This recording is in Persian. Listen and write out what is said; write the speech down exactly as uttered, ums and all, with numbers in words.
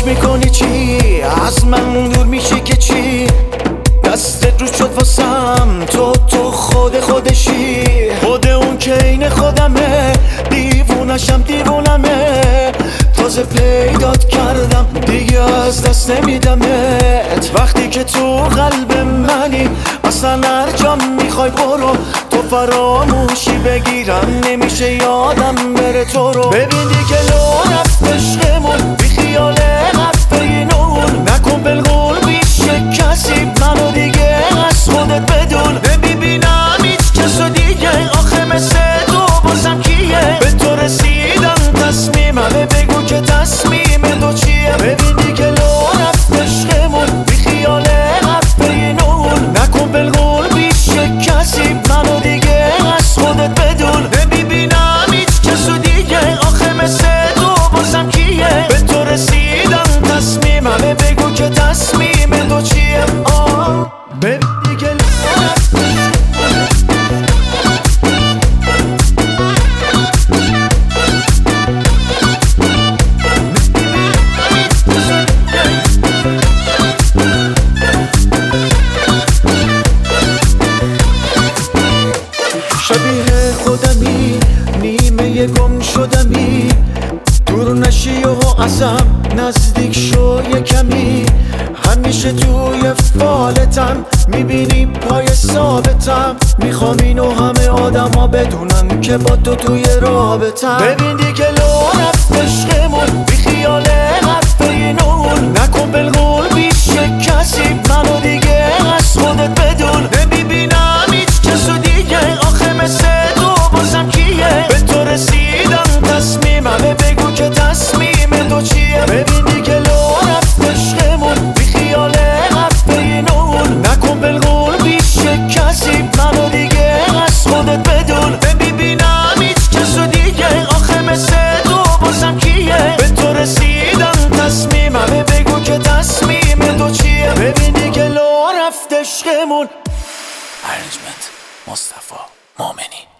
میکنی چی؟ از من دور میشی که چی؟ دستت رو شد واسم تو تو خود خودشی، خود اون که این خودمه، دیوونشم دیوونمه، تازه پیدات کردم دیگه از دست نمیدمت. وقتی که تو قلب منی اصلا هر جا میخوای برو، تو فراموشی بگیرم نمیشه یادم بره تو رو. ببین دیگه لو رفت عشقمون بی خیال قفه نور، نکن بالقول بیشه کسی منو دیگه از خودت بدون. نمیبینم هیچ کسو دیگه آخه مثل تو بازم کیه؟ به تو رسیدم تصمیممه بگو که تصمیم تو چیه؟ ببین دیگه لو رفت عشقمون بی خیال قفه نور، نکن بالقول بیشه کسی منو دیگه از خودت بدون. نمیبینم هیچ کسو دیگه آخه مثل تو بازم کیه؟ به تو رسیدم تصمیممه بگو که تصمیم تو چیه؟ آه ببین دیگه لو رفت شبیه خودمی، نیمه گم شدمی، دور نشی و ازم نزدیک شو یه کمی. همیشه توی فالتم میبینی پای ثابتم، میخوام اینو همه آدم ها بدونن که با تو توی رابطم. ببین دیگه لو رفت عشقمون بی خیال قفه نور، نکن بالقول بیشه کسی منو دیگه از خودت بدون. نمیبینم هیچ کسو دیگه آخه مثل تو بازم کیه؟ به تو رسیدم تصمیممه بگو که تصمیم تو چیه؟ ببین دیگه لو رفت عشقمون بی خیال قفه نور، نکن بالقول بیشه کسی منو دیگه از خودت بدون. نمیبینم هیچ کسو دیگه آخه مثل تو بازم کیه؟ به تو رسیدم تصمیممه بگو که تصمیم تو چیه؟ ببین دیگه لو رفت عشقمون. ارنجمنت مصطفی مومنی.